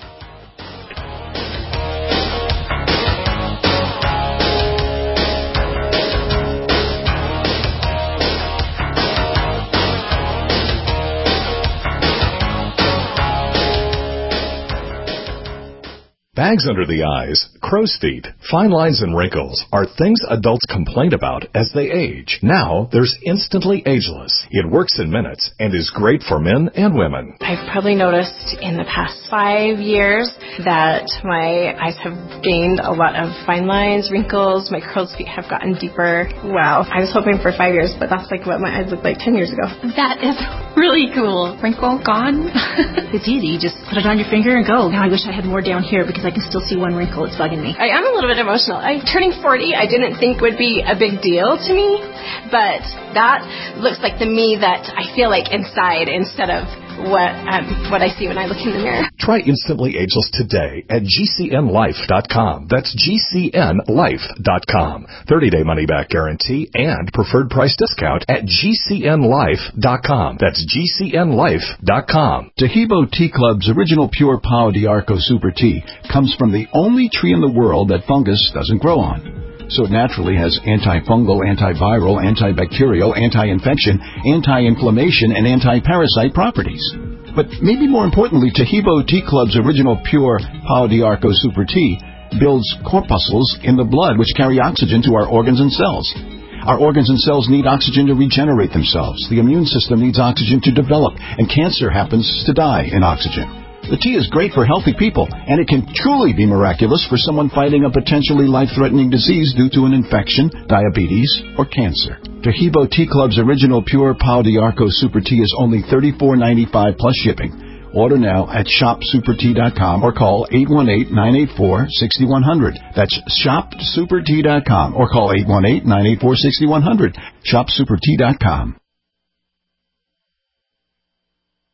Bags under the eyes, crow's feet, fine lines and wrinkles are things adults complain about as they age. Now, there's Instantly Ageless. It works in minutes and is great for men and women. I've probably noticed in the past five years that my eyes have gained a lot of fine lines, wrinkles, my crow's feet have gotten deeper. Wow. I was hoping for five years, but that's like what my eyes looked like ten years ago. That is really cool. Wrinkle gone. It's easy. You just put it on your finger and go. Now I wish I had more down here because I can still see one wrinkle. It's bugging me. I am a little bit emotional. I'm turning forty. I didn't think would be a big deal to me, but that looks like the me that I feel like inside instead of what um, what I see when I look in the mirror. Try Instantly Ageless today at G C N life dot com. That's G C N life dot com. thirty-day money-back guarantee and preferred price discount at G C N life dot com. That's G C N life dot com. Tahibo Tea Club's original pure Pau d'Arco Super Tea comes from the only tree in the world that fungus doesn't grow on. So it naturally has antifungal, antiviral, antibacterial, anti-infection, anti-inflammation, and anti-parasite properties. But maybe more importantly, Tahibo Tea Club's original pure Pau d'Arco Super Tea builds corpuscles in the blood which carry oxygen to our organs and cells. Our organs and cells need oxygen to regenerate themselves. The immune system needs oxygen to develop, and cancer happens to die in oxygen. The tea is great for healthy people, and it can truly be miraculous for someone fighting a potentially life-threatening disease due to an infection, diabetes, or cancer. Tahibo Tea Club's original pure Pau d'Arco Super Tea is only thirty-four ninety-five plus shipping. Order now at shop super tea dot com or call eight one eight, nine eight four, six one zero zero. That's shop super tea dot com or call eight one eight, nine eight four, six one zero zero. shop super tea dot com.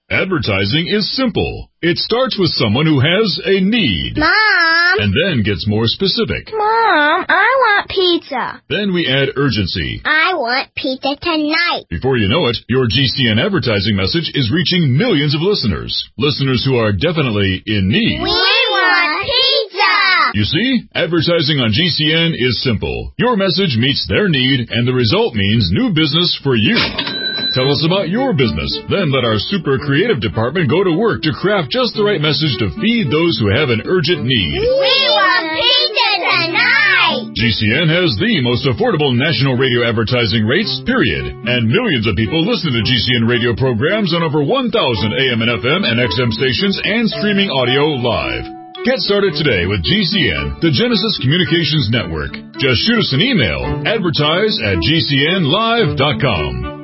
Advertising is simple. It starts with someone who has a need. Mom! And then gets more specific. Mom, I want pizza. Then we add urgency. I want pizza tonight. Before you know it, your G C N advertising message is reaching millions of listeners. Listeners who are definitely in need. We want pizza! You see, advertising on G C N is simple. Your message meets their need, and the result means new business for you. Tell us about your business. Then let our super creative department go to work to craft just the right message to feed those who have an urgent need. We want pizza tonight! G C N has the most affordable national radio advertising rates, period. And millions of people listen to G C N radio programs on over one thousand A M and F M and X M stations and streaming audio live. Get started today with G C N, the Genesis Communications Network. Just shoot us an email, advertise at G C N live dot com.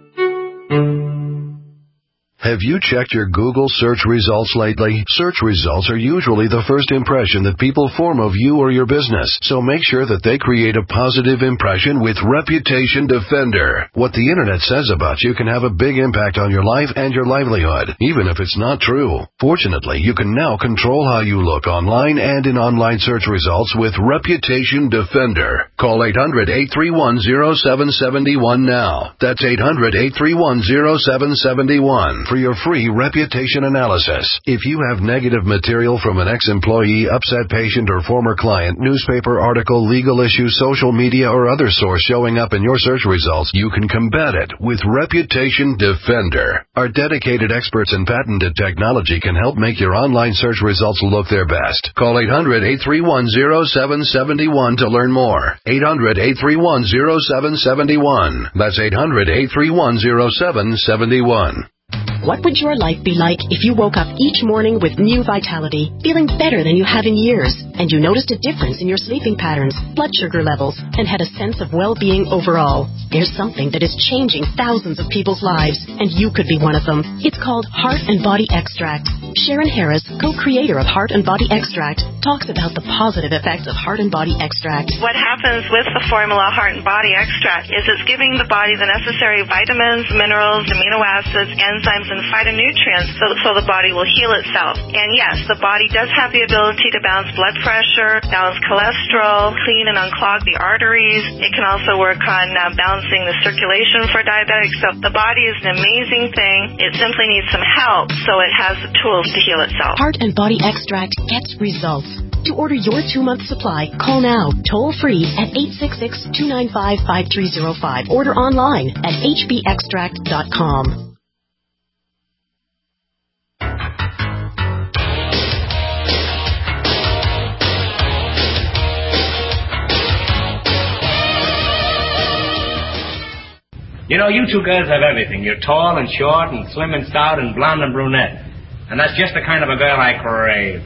Have you checked your Google search results lately? Search results are usually the first impression that people form of you or your business, so make sure that they create a positive impression with Reputation Defender. What the internet says about you can have a big impact on your life and your livelihood, even if it's not true. Fortunately, you can now control how you look online and in online search results with Reputation Defender. Call eight hundred, eight three one, zero seven seven one now. That's eight hundred, eight three one, zero seven seven one. For your free reputation analysis. If you have negative material from an ex-employee, upset patient, or former client, newspaper article, legal issue, social media, or other source showing up in your search results, you can combat it with Reputation Defender. Our dedicated experts in patented technology can help make your online search results look their best. Call eight hundred, eight three one, zero seven seven one to learn more. eight hundred, eight three one, zero seven seven one. That's eight hundred, eight three one, zero seven seven one. What would your life be like if you woke up each morning with new vitality, feeling better than you have in years, and you noticed a difference in your sleeping patterns, blood sugar levels, and had a sense of well-being overall? There's something that is changing thousands of people's lives, and you could be one of them. It's called Heart and Body Extract. Sharon Harris, co-creator of Heart and Body Extract, talks about the positive effects of Heart and Body Extract. What happens with the formula Heart and Body Extract is it's giving the body the necessary vitamins, minerals, amino acids, enzymes, and phytonutrients so, so the body will heal itself. And yes, the body does have the ability to balance blood pressure, balance cholesterol, clean and unclog the arteries. It can also work on uh, balancing the circulation for diabetics. So the body is an amazing thing. It simply needs some help so it has the tools to heal itself. Heart and Body Extract gets results. To order your two-month supply, call now, toll-free at eight six six, two nine five, five three zero five. Order online at h b extract dot com. You know, you two girls have everything. You're tall and short and slim and stout and blonde and brunette. And that's just the kind of a girl I crave.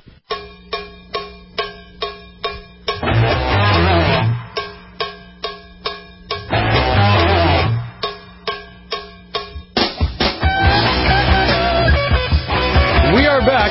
We are back.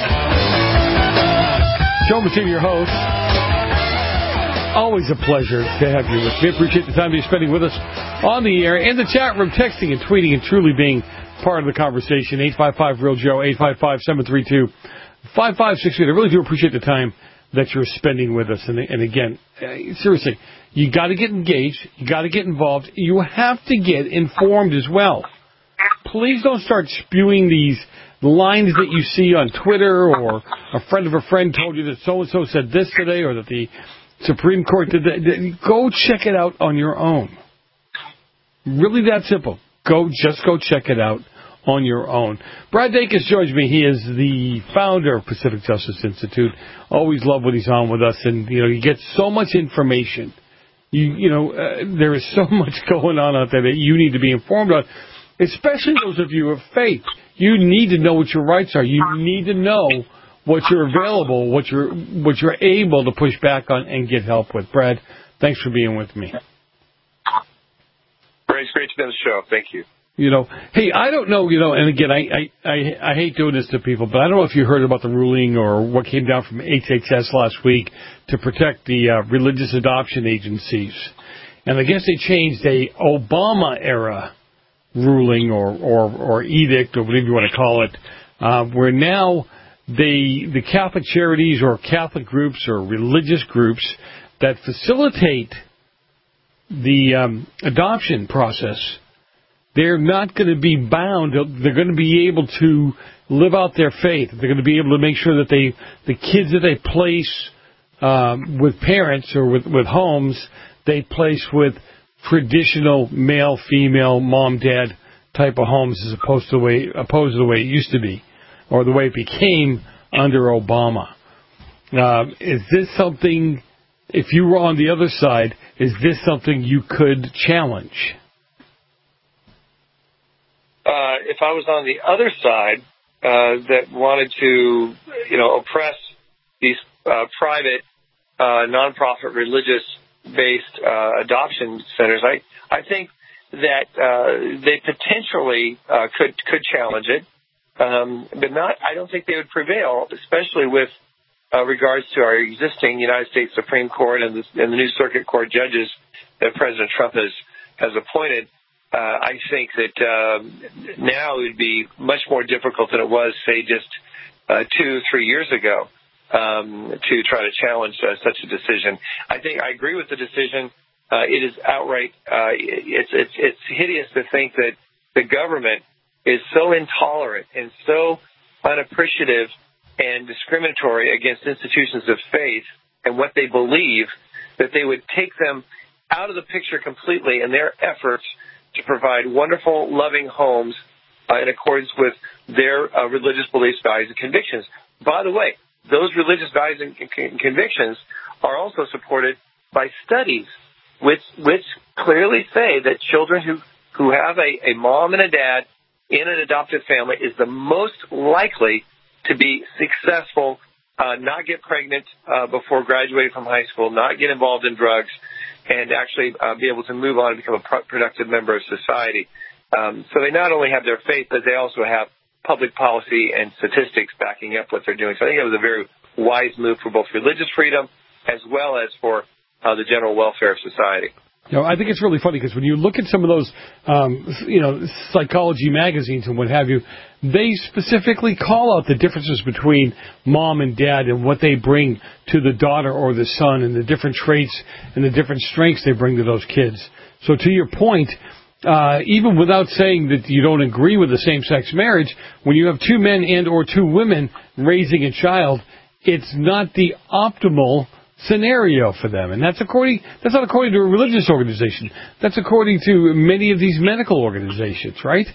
Joe Messina, your host. Always a pleasure to have you with me. Appreciate the time you're spending with us on the air, in the chat room, texting and tweeting and truly being part of the conversation. eight five five, real Joe, eight five five, seven three two, five five six eight. I really do appreciate the time that you're spending with us. And, and again, seriously, you got to get engaged. You got to get involved. You have to get informed as well. Please don't start spewing these lines that you see on Twitter, or a friend of a friend told you that so-and-so said this today, or that the Supreme Court did that. Go check it out on your own. Really that simple. Go, just go check it out on your own. Brad Dacus joins me. He is the founder of Pacific Justice Institute. Always love when he's on with us, and you know, you get so much information. You you know, uh, there is so much going on out there that you need to be informed on, especially those of you of faith. You need to know what your rights are. You need to know what you're available, what you're what you're able to push back on and get help with. Brad, thanks for being with me. It's great to be on the show. Thank you. You know, hey, I don't know, you know, and again, I, I, I, I hate doing this to people, but I don't know if you heard about the ruling or what came down from H H S last week to protect the uh, religious adoption agencies. And I guess they changed a Obama-era ruling or, or, or edict or whatever you want to call it, uh, where now they, the Catholic charities or Catholic groups or religious groups that facilitate the um, adoption process, they're not going to be bound. They're going to be able to live out their faith. They're going to be able to make sure that they, the kids that they place um, with parents or with, with homes, they place with traditional male, female, mom, dad type of homes, as opposed to the way opposed to the way it used to be, or the way it became under Obama. Uh, is this something? If you were on the other side, is this something you could challenge? Uh, if I was on the other side uh, that wanted to, you know, oppress these uh, private, uh, nonprofit, religious-based uh, adoption centers, I I think that uh, they potentially uh, could could challenge it, um, but not. I don't think they would prevail, especially with uh, regards to our existing United States Supreme Court and the, and the new Circuit Court judges that President Trump has has appointed. Uh, I think that uh, now it would be much more difficult than it was, say, just uh, two, three years ago um, to try to challenge uh, such a decision. I think I agree with the decision. Uh, it is outright. Uh, it's it's it's hideous to think that the government is so intolerant and so unappreciative and discriminatory against institutions of faith and what they believe that they would take them out of the picture completely in their efforts to provide wonderful, loving homes uh, in accordance with their uh, religious beliefs, values, and convictions. By the way, those religious values and con- convictions are also supported by studies which which clearly say that children who, who have a, a mom and a dad in an adoptive family is the most likely to be successful, uh, not get pregnant uh, before graduating from high school, not get involved in drugs, and actually uh, be able to move on and become a pro- productive member of society. Um, so they not only have their faith, but they also have public policy and statistics backing up what they're doing. So I think it was a very wise move for both religious freedom as well as for uh, the general welfare of society. You know, I think it's really funny because when you look at some of those, um, you know, psychology magazines and what have you, they specifically call out the differences between mom and dad and what they bring to the daughter or the son and the different traits and the different strengths they bring to those kids. So to your point, uh, even without saying that you don't agree with the same-sex marriage, when you have two men and or two women raising a child, it's not the optimal scenario for them. And that's according that's not according to a religious organization. That's according to many of these medical organizations, right?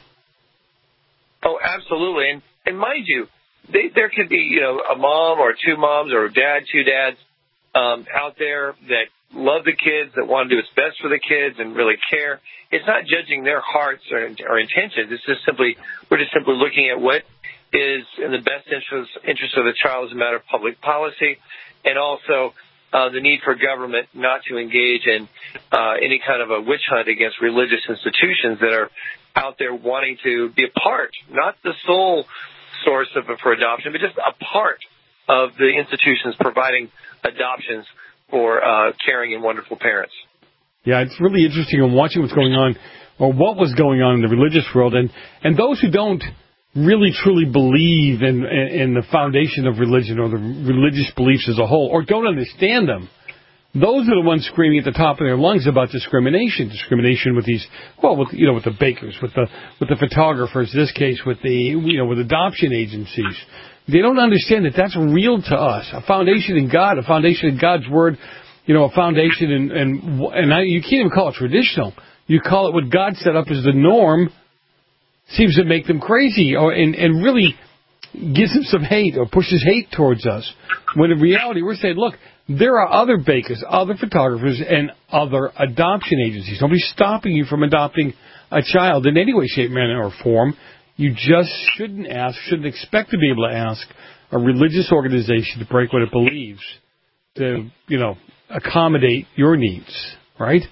Oh, absolutely. And, and mind you, they, there could be, you know, a mom or two moms or a dad, two dads um, out there that love the kids, that want to do what's best for the kids and really care. It's not judging their hearts or, or intentions. It's just simply, we're just simply looking at what is in the best interest, interest of the child as a matter of public policy, and also Uh, the need for government not to engage in uh, any kind of a witch hunt against religious institutions that are out there wanting to be a part, not the sole source of for adoption, but just a part of the institutions providing adoptions for uh, caring and wonderful parents. Yeah, it's really interesting. I'm watching what's going on, or what was going on in the religious world, and, and those who don't really truly believe in, in, in the foundation of religion or the religious beliefs as a whole, or don't understand them, those are the ones screaming at the top of their lungs about discrimination. Discrimination with these, well, with you know, with the bakers, with the with the photographers. In this case, with the you know, with adoption agencies. They don't understand that that's real to us. A foundation in God, a foundation in God's word, you know, a foundation in and and I, you can't even call it traditional. You call it what God set up as the norm. Seems to make them crazy, or and, and really gives them some hate or pushes hate towards us. When in reality, we're saying, look, there are other bakers, other photographers, and other adoption agencies. Nobody's stopping you from adopting a child in any way, shape, manner, or form. You just shouldn't ask, shouldn't expect to be able to ask a religious organization to break what it believes to, you know, accommodate your needs, right?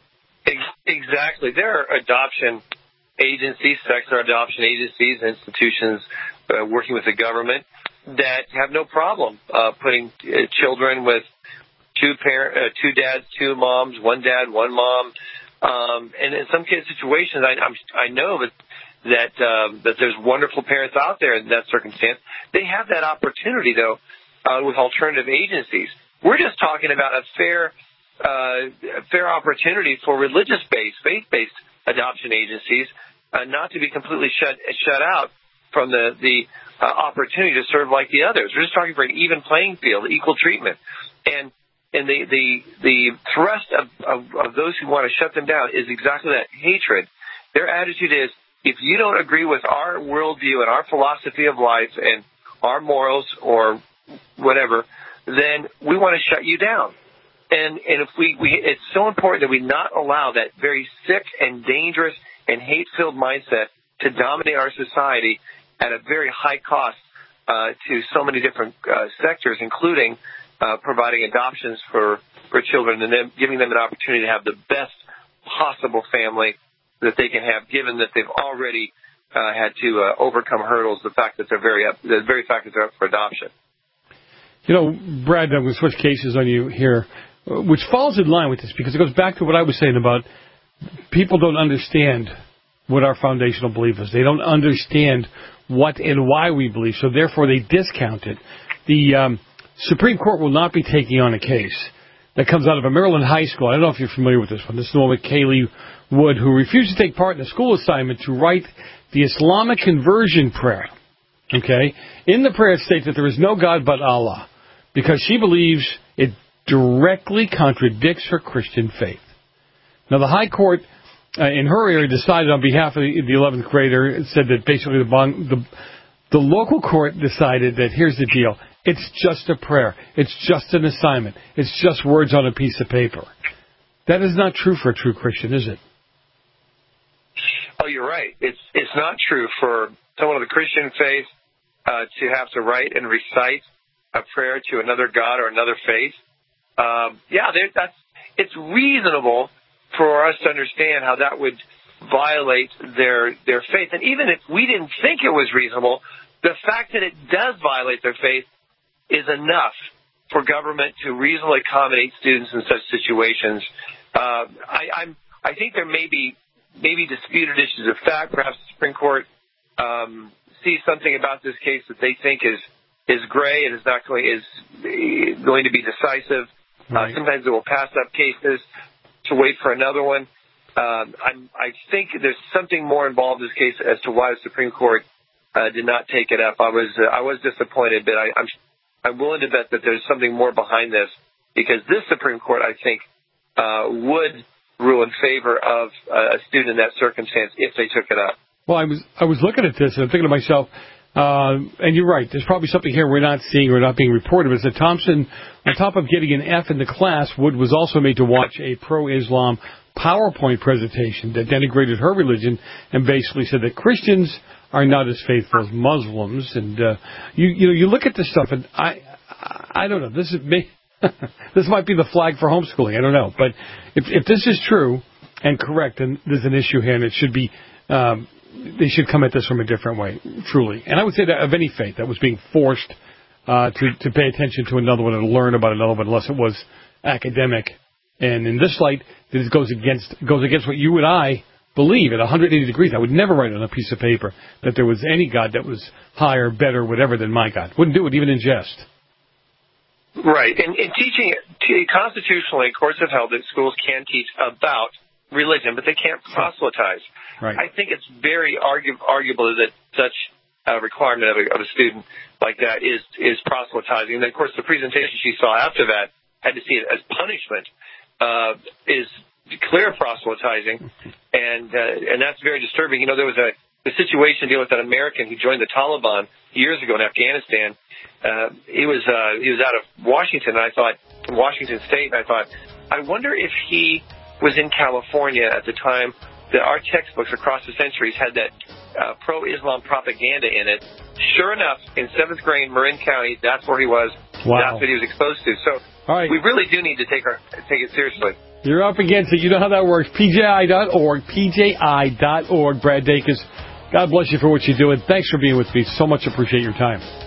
Exactly. There are adoption agencies, sex or adoption agencies, institutions uh, working with the government that have no problem uh, putting uh, children with two parent, uh, two dads, two moms, one dad, one mom, Um, and in some case situations, I, I'm, I know that that um, that there's wonderful parents out there in that circumstance. They have that opportunity, though, uh, with alternative agencies. We're just talking about a fair uh, a fair opportunity for religious-based, faith-based adoption agencies uh, not to be completely shut shut out from the the uh, opportunity to serve like the others. We're just talking for an even playing field, equal treatment, and and the the the thrust of, of, of those who want to shut them down is exactly that, hatred. Their attitude is, if you don't agree with our worldview and our philosophy of life and our morals or whatever, then we want to shut you down. And and if we, we it's so important that we not allow that very sick and dangerous and hate-filled mindset to dominate our society at a very high cost uh, to so many different uh, sectors, including uh, providing adoptions for, for children and then giving them an opportunity to have the best possible family that they can have, given that they've already uh, had to uh, overcome hurdles, the fact that they're very up, the very fact that they're up for adoption. You know, Brad, I'm going to switch cases on you here, which falls in line with this, because it goes back to what I was saying about people don't understand what our foundational belief is. They don't understand what and why we believe, so therefore they discount it. The um, Supreme Court will not be taking on a case that comes out of a Maryland high school. I don't know if you're familiar with this one. This is the one with Kaylee Wood, who refused to take part in a school assignment to write the Islamic conversion prayer. Okay? In the prayer, it states that there is no God but Allah, because she believes it directly contradicts her Christian faith. Now, the high court uh, in her area decided on behalf of the, the eleventh grader, it said that basically the, the, the local court decided that here's the deal. It's just a prayer. It's just an assignment. It's just words on a piece of paper. That is not true for a true Christian, is it? Oh, you're right. It's it's not true for someone of the Christian faith uh, to have to write and recite a prayer to another God or another faith. Um, yeah, that's it's reasonable for us to understand how that would violate their their faith. And even if we didn't think it was reasonable, the fact that it does violate their faith is enough for government to reasonably accommodate students in such situations. Uh, I, I'm I think there may be maybe disputed issues of fact. Perhaps the Supreme Court um, sees something about this case that they think is is gray and is not going is going to be decisive. Right. Uh, sometimes they will pass up cases to wait for another one. Um, I'm, I think there's something more involved in this case as to why the Supreme Court uh, did not take it up. I was uh, I was disappointed, but I, I'm I'm willing to bet that there's something more behind this, because this Supreme Court, I think, uh, would rule in favor of uh, a student in that circumstance if they took it up. Well, I was I was looking at this and I'm thinking to myself, uh, and you're right, there's probably something here we're not seeing or not being reported. But that Thompson, on top of getting an F in the class, Wood was also made to watch a pro-Islam PowerPoint presentation that denigrated her religion and basically said that Christians are not as faithful as Muslims. And uh, you you know you look at this stuff, and I I, I don't know. This is me. This might be the flag for homeschooling. I don't know. But if, if this is true and correct, then there's an issue here, and it should be, um, they should come at this from a different way, truly. And I would say that of any faith that was being forced uh, to, to pay attention to another one and learn about another one, unless it was academic. And in this light, this goes against goes against what you and I believe at one hundred eighty degrees. I would never write on a piece of paper that there was any God that was higher, better, whatever than my God. Wouldn't do it even in jest. Right. And, and teaching, constitutionally, courts have held that schools can teach about religion, but they can't proselytize. Right. I think it's very argu- arguable that such a requirement of a, of a student like that is, is proselytizing. And then, of course, the presentation she saw after that had to see it as punishment, uh, is clear proselytizing. And, uh, and that's very disturbing. You know, there was a, a situation dealing with an American who joined the Taliban years ago in Afghanistan. Uh, he was uh, he was out of Washington, and I thought, from Washington State, and I thought, I wonder if he was in California at the time that our textbooks across the centuries had that uh, pro-Islam propaganda in it. Sure enough, in seventh grade, Marin County, that's where he was. Wow. That's what he was exposed to. So right. We really do need to take our take it seriously. You're up against it. You know how that works. P J I dot org, P J I dot org. Brad Dacus, God bless you for what you do, and thanks for being with me. So much appreciate your time.